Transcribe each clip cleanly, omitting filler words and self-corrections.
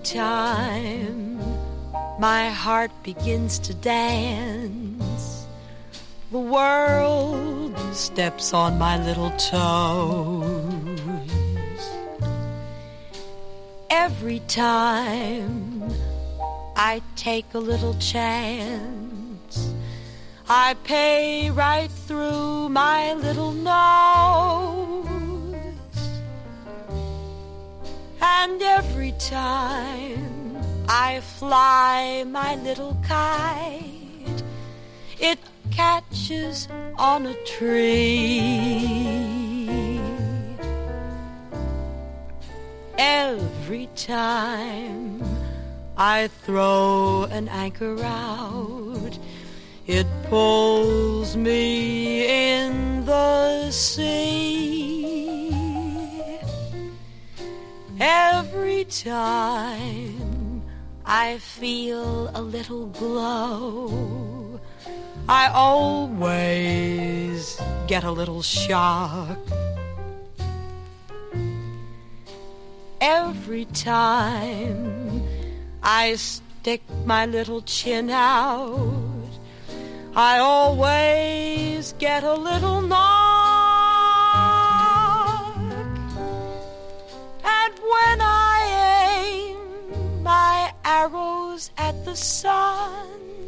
time my heart begins to dance, the world steps on my little toes. Every time I take a little chance, I pay right through my little nose. And every time I fly my little kite, it catches on a tree. Every time I throw an anchor out, it pulls me in the sea. Every time I feel a little glow, I always get a little shock. Every time I stick my little chin out, I always get a little knock. And when I aim my arrows at the sun,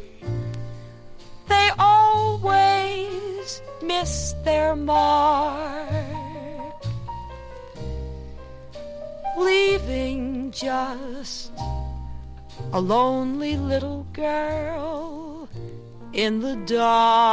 they always miss their mark, leaving just a lonely little girl in the dark.